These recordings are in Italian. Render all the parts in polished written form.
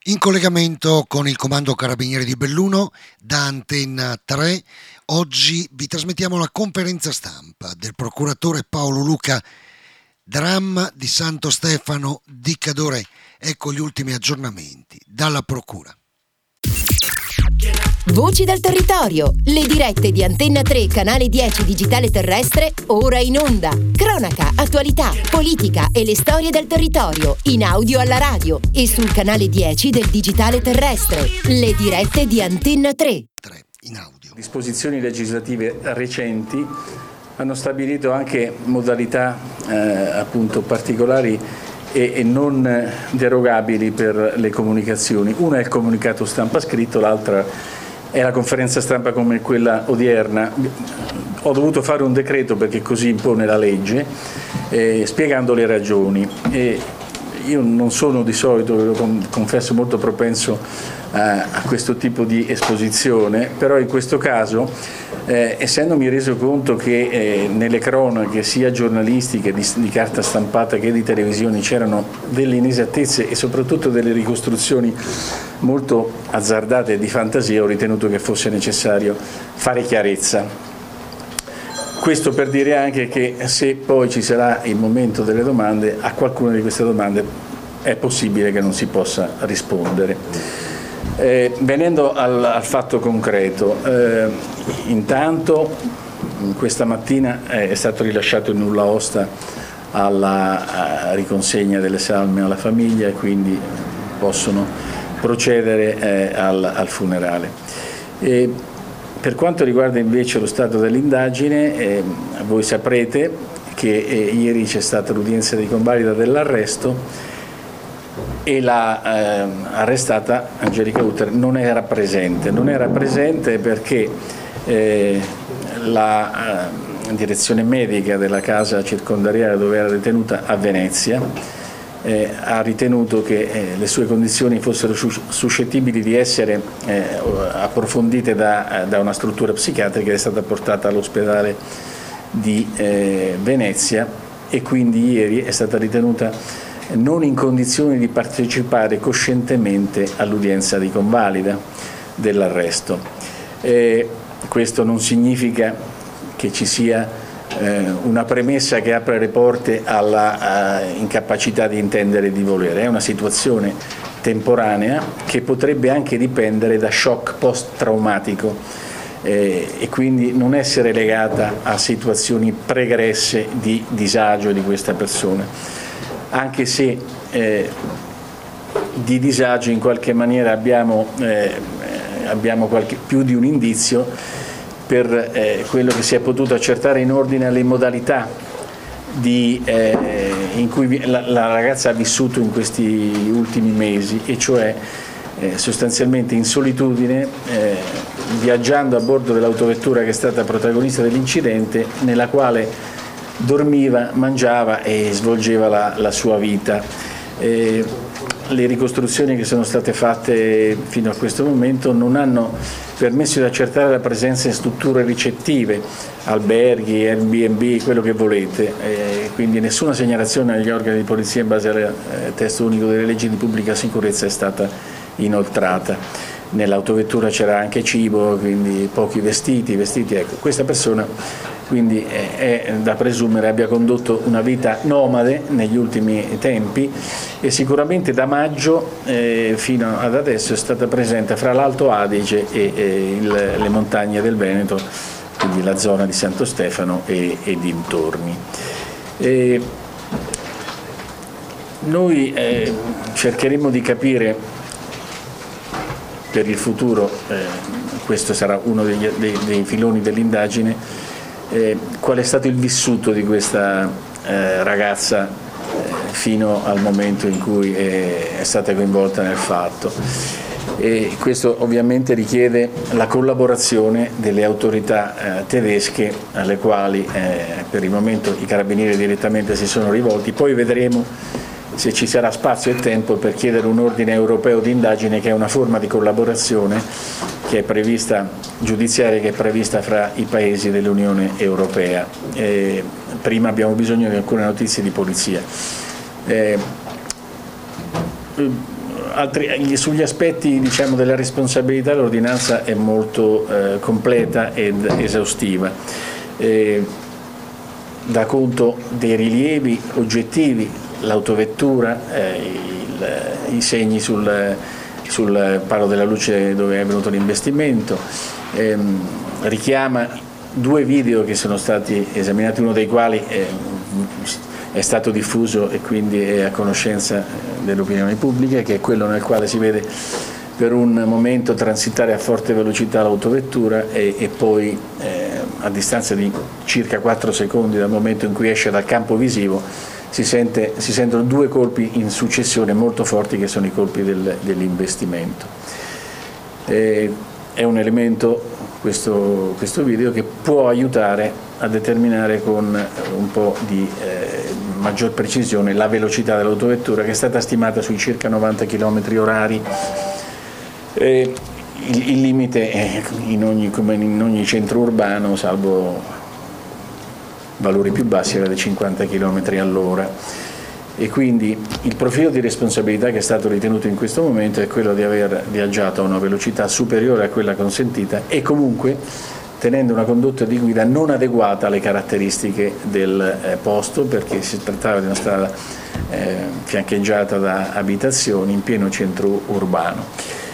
In collegamento con il Comando Carabinieri di Belluno da Antenna 3, oggi vi trasmettiamo la conferenza stampa del procuratore Paolo Luca Dram di Santo Stefano di Cadore. Ecco gli ultimi aggiornamenti dalla Procura. Voci dal territorio, le dirette di Antenna 3, canale 10 digitale terrestre, ora in onda. Cronaca, attualità, politica e le storie del territorio, in audio alla radio e sul canale 10 del digitale terrestre. Le dirette di Antenna 3. In audio. Disposizioni legislative recenti hanno stabilito anche modalità appunto particolari e non derogabili per le comunicazioni. Una è il comunicato stampa scritto, l'altra è la conferenza stampa come quella odierna. Ho dovuto fare un decreto perché così impone la legge, spiegando le ragioni. Io non sono di solito, ve lo confesso, molto propenso a questo tipo di esposizione, però in questo caso, essendomi reso conto che nelle cronache sia giornalistiche di carta stampata che di televisione c'erano delle inesattezze e soprattutto delle ricostruzioni molto azzardate e di fantasia, ho ritenuto che fosse necessario fare chiarezza. Questo per dire anche che se poi ci sarà il momento delle domande, a qualcuna di queste domande è possibile che non si possa rispondere. Venendo al fatto concreto, intanto questa mattina è stato rilasciato il nulla osta alla riconsegna delle salme alla famiglia e quindi possono procedere al funerale. Per quanto riguarda invece lo stato dell'indagine, voi saprete che ieri c'è stata l'udienza di convalida dell'arresto e la arrestata Angelica Utter non era presente perché la direzione medica della casa circondariale dove era detenuta a Venezia ha ritenuto che le sue condizioni fossero suscettibili di essere approfondite da una struttura psichiatrica ed è stata portata all'ospedale di Venezia e quindi ieri è stata ritenuta non in condizioni di partecipare coscientemente all'udienza di convalida dell'arresto. Questo non significa che ci sia una premessa che apre le porte alla incapacità di intendere e di volere. È una situazione temporanea che potrebbe anche dipendere da shock post-traumatico e quindi non essere legata a situazioni pregresse di disagio di questa persona, anche se di disagio in qualche maniera abbiamo più di un indizio per quello che si è potuto accertare in ordine alle modalità in cui la ragazza ha vissuto in questi ultimi mesi, e cioè sostanzialmente in solitudine, viaggiando a bordo dell'autovettura che è stata protagonista dell'incidente, nella quale dormiva, mangiava e svolgeva la sua vita. Le ricostruzioni che sono state fatte fino a questo momento non hanno permesso di accertare la presenza in strutture ricettive, alberghi, Airbnb, quello che volete, quindi nessuna segnalazione agli organi di polizia in base al testo unico delle leggi di pubblica sicurezza è stata inoltrata. Nell'autovettura c'era anche cibo, quindi pochi vestiti, ecco. Questa persona quindi è da presumere abbia condotto una vita nomade negli ultimi tempi e sicuramente da maggio fino ad adesso è stata presente fra l'Alto Adige e le montagne del Veneto, quindi la zona di Santo Stefano e dintorni. Noi cercheremo di capire per il futuro, questo sarà uno dei filoni dell'indagine, qual è stato il vissuto di questa ragazza fino al momento in cui è stata coinvolta nel fatto. E questo ovviamente richiede la collaborazione delle autorità tedesche alle quali per il momento i carabinieri direttamente si sono rivolti. Poi vedremo se ci sarà spazio e tempo per chiedere un ordine europeo di indagine, che è una forma di collaborazione che è prevista, giudiziaria, che è prevista fra i paesi dell'Unione Europea. Prima abbiamo bisogno di alcune notizie di polizia. Sugli aspetti, diciamo, della responsabilità, l'ordinanza è molto completa ed esaustiva. Dà conto dei rilievi oggettivi, l'autovettura, i segni sul palo della luce dove è avvenuto l'investimento, richiama 2 video che sono stati esaminati, uno dei quali è stato diffuso e quindi è a conoscenza dell'opinione pubblica, che è quello nel quale si vede per un momento transitare a forte velocità l'autovettura e poi a distanza di circa 4 secondi dal momento in cui esce dal campo visivo si sentono 2 colpi in successione molto forti, che sono i colpi dell'investimento. È un elemento, questo video, che può aiutare a determinare con un po' di maggior precisione la velocità dell'autovettura, che è stata stimata sui circa 90 km/h. Il limite è come in ogni centro urbano, salvo valori più bassi, era di 50 km/h. E quindi il profilo di responsabilità che è stato ritenuto in questo momento è quello di aver viaggiato a una velocità superiore a quella consentita e comunque tenendo una condotta di guida non adeguata alle caratteristiche del posto, perché si trattava di una strada fiancheggiata da abitazioni in pieno centro urbano.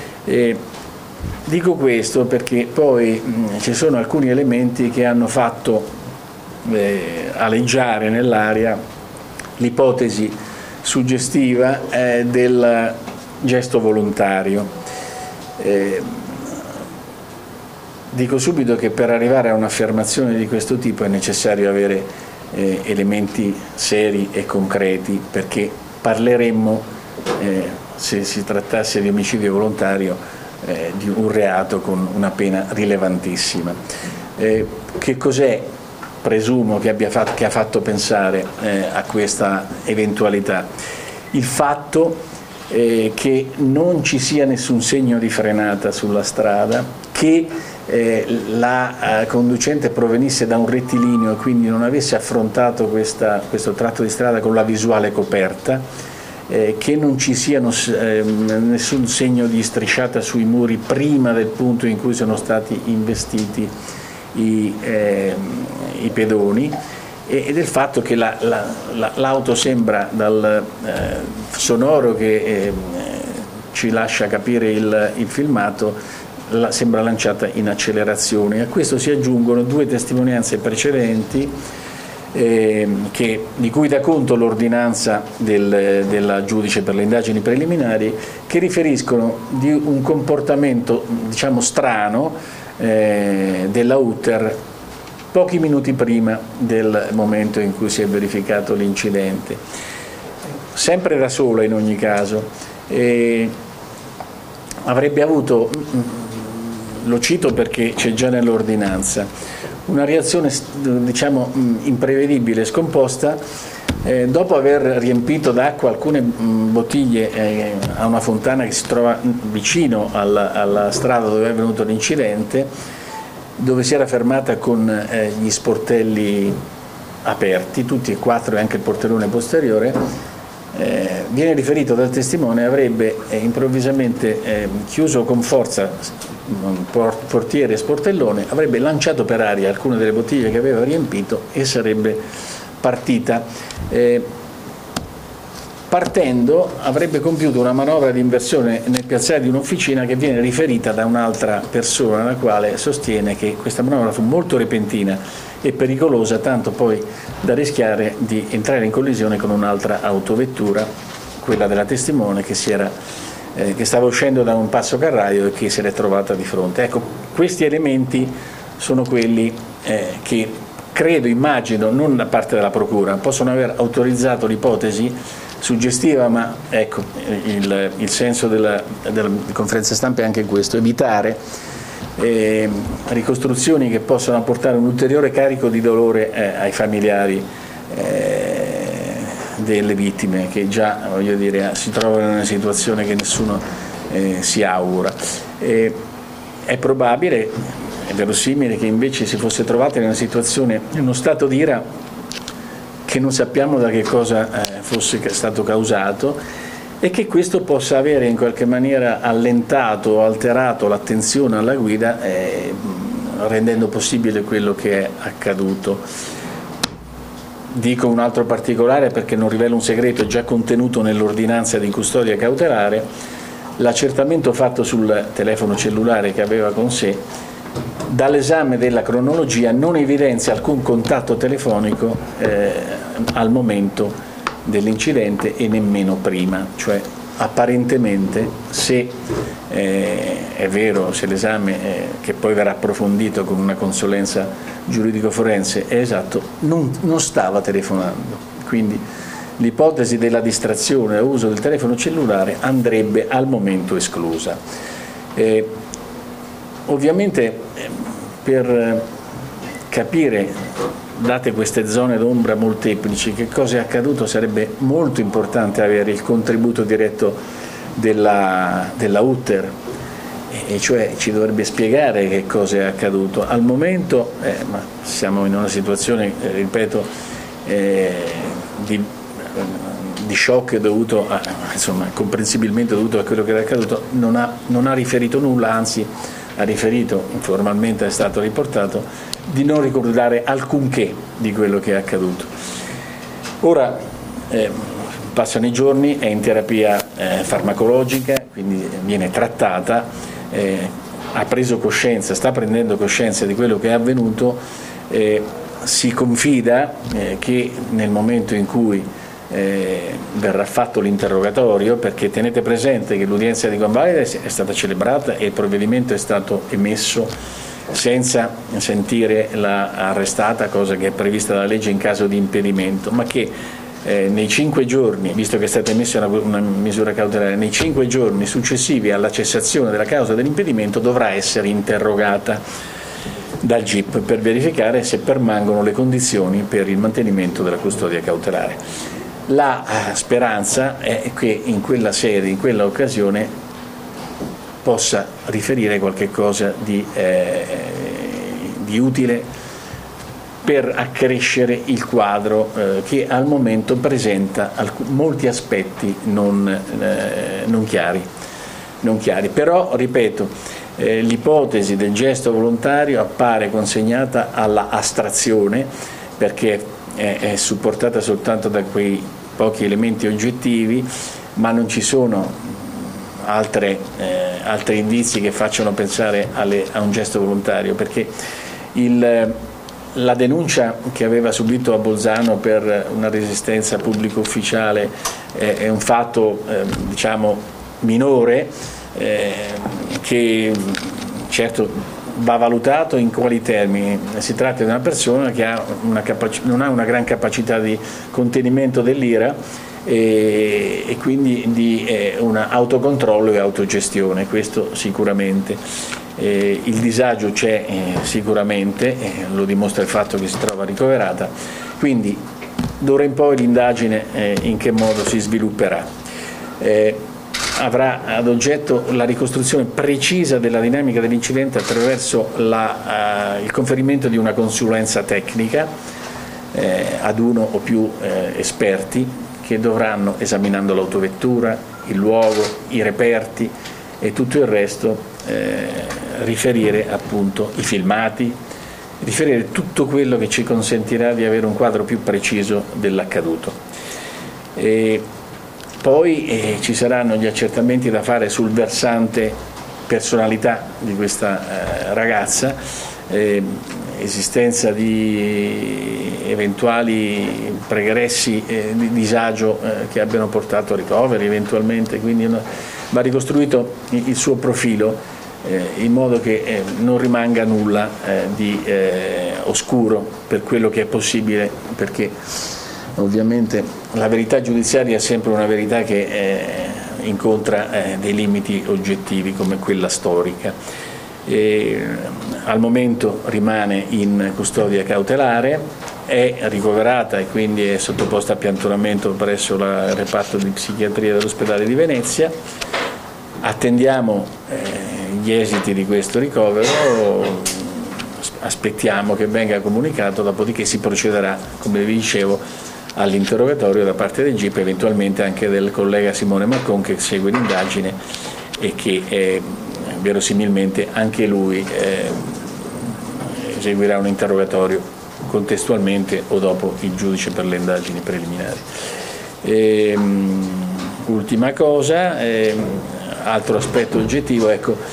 Dico questo perché poi ci sono alcuni elementi che hanno fatto aleggiare nell'aria l'ipotesi suggestiva del gesto volontario. Dico subito che per arrivare a un'affermazione di questo tipo è necessario avere elementi seri e concreti, perché parleremmo, se si trattasse di omicidio volontario, di un reato con una pena rilevantissima. Che cos'è? Presumo che ha fatto pensare a questa eventualità il fatto che non ci sia nessun segno di frenata sulla strada, che la conducente provenisse da un rettilineo e quindi non avesse affrontato questo tratto di strada con la visuale coperta, che non ci sia nessun segno di strisciata sui muri prima del punto in cui sono stati investiti i pedoni, e del fatto che l'auto sembra, dal sonoro che ci lascia capire il filmato, sembra lanciata in accelerazione. A questo si aggiungono 2 testimonianze precedenti di cui dà conto l'ordinanza della giudice per le indagini preliminari, che riferiscono di un comportamento, diciamo, strano della Utter pochi minuti prima del momento in cui si è verificato l'incidente, sempre da sola in ogni caso. Avrebbe avuto, lo cito perché c'è già nell'ordinanza, una reazione, diciamo, imprevedibile, scomposta, dopo aver riempito d'acqua alcune bottiglie a una fontana che si trova vicino alla strada dove è avvenuto l'incidente, dove si era fermata con gli sportelli aperti, tutti e 4 e anche il portellone posteriore. Viene riferito dal testimone avrebbe improvvisamente chiuso con forza portiere e sportellone, avrebbe lanciato per aria alcune delle bottiglie che aveva riempito e sarebbe partita. Partendo avrebbe compiuto una manovra di inversione nel piazzale di un'officina che viene riferita da un'altra persona, la quale sostiene che questa manovra fu molto repentina e pericolosa, tanto poi da rischiare di entrare in collisione con un'altra autovettura, quella della testimone, che stava uscendo da un passo carraio e che si era trovata di fronte. Ecco, questi elementi sono quelli che credo, immagino, non da parte della Procura, possono aver autorizzato l'ipotesi suggestiva, ma ecco, il senso della conferenza stampa è anche questo: evitare ricostruzioni che possano apportare un ulteriore carico di dolore ai familiari delle vittime, che già, voglio dire, si trovano in una situazione che nessuno si augura. È probabile, è verosimile che invece si fosse trovata in una situazione, in uno stato di ira che non sappiamo da che cosa fosse stato causato, e che questo possa avere in qualche maniera allentato o alterato l'attenzione alla guida, rendendo possibile quello che è accaduto. Dico un altro particolare perché non rivelo un segreto, è già contenuto nell'ordinanza di custodia cautelare. L'accertamento fatto sul telefono cellulare che aveva con sé, dall'esame della cronologia, non evidenzia alcun contatto telefonico al momento dell'incidente e nemmeno prima, cioè apparentemente, se è vero, se l'esame che poi verrà approfondito con una consulenza giuridico-forense è esatto, non stava telefonando. Quindi l'ipotesi della distrazione o uso del telefono cellulare andrebbe al momento esclusa. Ovviamente per capire, date queste zone d'ombra molteplici, che cosa è accaduto, sarebbe molto importante avere il contributo diretto della UTTER, e cioè ci dovrebbe spiegare che cosa è accaduto. Al momento ma siamo in una situazione, ripeto, di shock dovuto comprensibilmente dovuto a quello che era accaduto. Non ha riferito nulla, anzi ha riferito, informalmente è stato riportato, di non ricordare alcunché di quello che è accaduto. Ora passano i giorni, è in terapia farmacologica, quindi viene trattata, ha preso coscienza, sta prendendo coscienza di quello che è avvenuto, si confida che nel momento in cui verrà fatto l'interrogatorio, perché tenete presente che l'udienza di convalida è stata celebrata e il provvedimento è stato emesso senza sentire la arrestata, cosa che è prevista dalla legge in caso di impedimento, ma che nei 5 giorni, visto che è stata emessa una misura cautelare, nei 5 giorni successivi alla cessazione della causa dell'impedimento dovrà essere interrogata dal GIP per verificare se permangono le condizioni per il mantenimento della custodia cautelare. La speranza è che in quella sede, in quella occasione, possa riferire qualche cosa di utile per accrescere il quadro che al momento presenta molti aspetti non chiari. Però, ripeto, l'ipotesi del gesto volontario appare consegnata alla astrazione, perché è supportata soltanto da quei pochi elementi oggettivi, ma non ci sono altri indizi che facciano pensare a un gesto volontario, perché la denuncia che aveva subito a Bolzano per una resistenza pubblico ufficiale è un fatto minore, che certo va valutato in quali termini. Si tratta di una persona che non ha una gran capacità di contenimento dell'ira e quindi di un autocontrollo e autogestione, questo sicuramente. Il disagio c'è sicuramente, lo dimostra il fatto che si trova ricoverata, quindi d'ora in poi l'indagine in che modo si svilupperà. Avrà ad oggetto la ricostruzione precisa della dinamica dell'incidente attraverso il conferimento di una consulenza tecnica ad uno o più esperti che dovranno, esaminando l'autovettura, il luogo, i reperti e tutto il resto, riferire appunto i filmati, riferire tutto quello che ci consentirà di avere un quadro più preciso dell'accaduto. Poi ci saranno gli accertamenti da fare sul versante personalità di questa ragazza, esistenza di eventuali pregressi di disagio che abbiano portato a ricoveri eventualmente, quindi va ricostruito il suo profilo in modo che non rimanga nulla di oscuro per quello che è possibile, perché ovviamente la verità giudiziaria è sempre una verità che incontra dei limiti oggettivi come quella storica. Al momento rimane in custodia cautelare, è ricoverata e quindi è sottoposta a piantonamento presso il reparto di psichiatria dell'ospedale di Venezia. Attendiamo gli esiti di questo ricovero, aspettiamo che venga comunicato, dopodiché si procederà, come vi dicevo, all'interrogatorio da parte del GIP, eventualmente anche del collega Simone Marcon che segue l'indagine e che verosimilmente anche lui eseguirà un interrogatorio contestualmente o dopo il giudice per le indagini preliminari. Ultima cosa, altro aspetto oggettivo,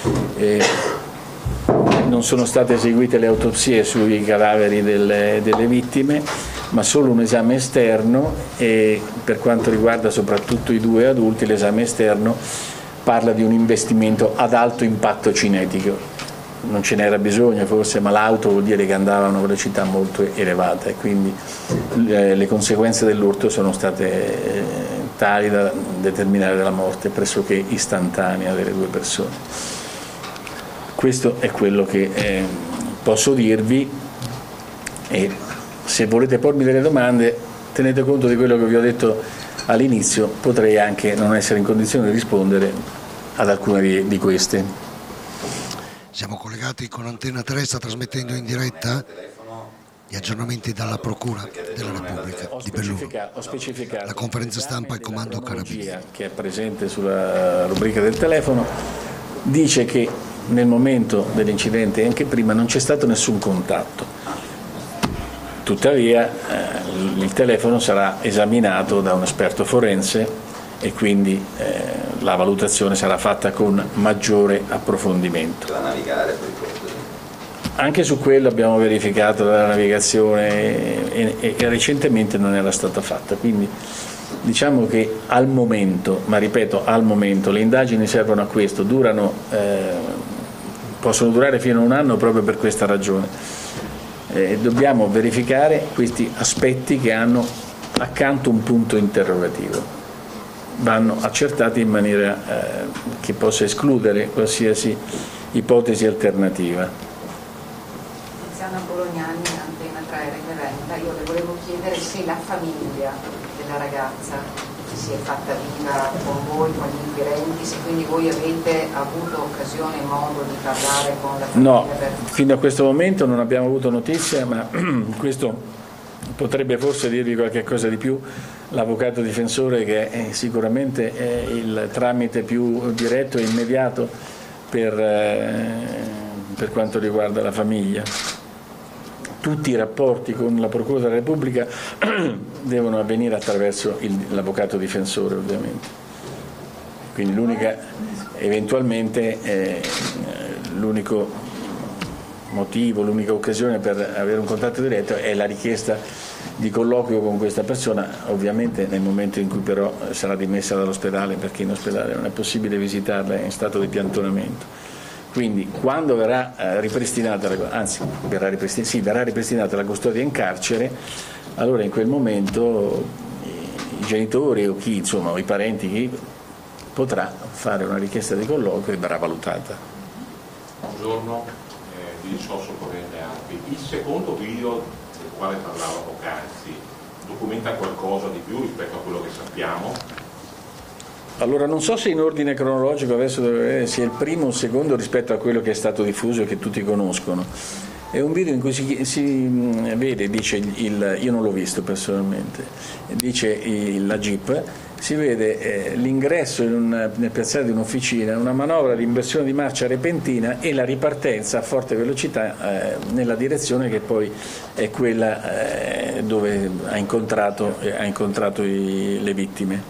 non sono state eseguite le autopsie sui cadaveri delle vittime, ma solo un esame esterno, e per quanto riguarda soprattutto i 2 adulti l'esame esterno parla di un investimento ad alto impatto cinetico. Non ce n'era bisogno forse, ma l'auto vuol dire che andava a una velocità molto elevata e quindi le conseguenze dell'urto sono state tali da determinare la morte pressoché istantanea delle 2 persone. Questo è quello che posso dirvi, e se volete pormi delle domande tenete conto di quello che vi ho detto all'inizio, potrei anche non essere in condizione di rispondere ad alcune di queste. Siamo collegati con Antenna 3, sta trasmettendo in diretta gli aggiornamenti dalla Procura della Repubblica di Belluno. Ho specificato la conferenza stampa al comando Carabinieri che è presente sulla rubrica del telefono dice che nel momento dell'incidente e anche prima non c'è stato nessun contatto. Tuttavia il telefono sarà esaminato da un esperto forense e quindi la valutazione sarà fatta con maggiore approfondimento. Anche su quello abbiamo verificato la navigazione e recentemente non era stata fatta, quindi diciamo che al momento, ma ripeto al momento, le indagini servono a questo, possono durare fino a 1 anno proprio per questa ragione. Dobbiamo verificare questi aspetti che hanno accanto un punto interrogativo. Vanno accertati in maniera che possa escludere qualsiasi ipotesi alternativa. Tiziana Bolognani, Antenna 3 referenta, io le volevo chiedere se la famiglia della ragazza si è fatta viva con voi, con gli inquirenti, se quindi voi avete avuto occasione e modo di parlare con la famiglia. No, fino a questo momento non abbiamo avuto notizia, ma questo potrebbe forse dirvi qualche cosa di più l'avvocato difensore, che è sicuramente il tramite più diretto e immediato per quanto riguarda la famiglia. Tutti i rapporti con la Procura della Repubblica devono avvenire attraverso l'avvocato difensore, ovviamente. Quindi l'unico motivo, l'unica occasione per avere un contatto diretto è la richiesta di colloquio con questa persona, ovviamente nel momento in cui però sarà dimessa dall'ospedale, perché in ospedale non è possibile visitarla in stato di piantonamento. Quindi quando verrà ripristinata la custodia in carcere, allora in quel momento i genitori o chi, insomma, o i parenti, chi potrà fare una richiesta di colloquio e verrà valutata. Buongiorno, di Sosso Corrente Alpi. Il secondo video del quale parlavo poc'anzi documenta qualcosa di più rispetto a quello che sappiamo? Allora, non so se in ordine cronologico adesso sia il primo o il secondo rispetto a quello che è stato diffuso e che tutti conoscono. È un video in cui si vede, dice io non l'ho visto personalmente, dice la Jeep, si vede l'ingresso nel piazzale di un'officina, una manovra di inversione di marcia repentina e la ripartenza a forte velocità nella direzione che poi è quella dove ha incontrato le vittime.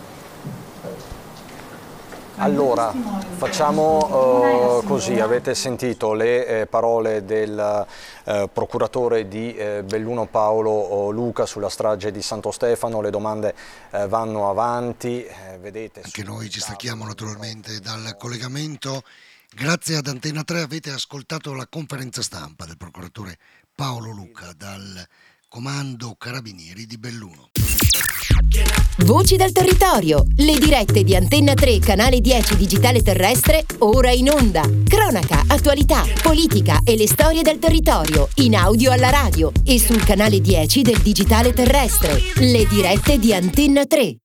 Allora, facciamo così, avete sentito le parole del procuratore di Belluno Paolo Luca sulla strage di Santo Stefano, le domande vanno avanti, vedete. Anche noi ci stacchiamo naturalmente dal collegamento. Grazie ad Antenna 3 avete ascoltato la conferenza stampa del procuratore Paolo Luca dal comando Carabinieri di Belluno. Voci dal territorio, le dirette di Antenna 3, canale 10 digitale terrestre, ora in onda. Cronaca, attualità, politica e le storie del territorio, in audio alla radio e sul canale 10 del digitale terrestre. Le dirette di Antenna 3.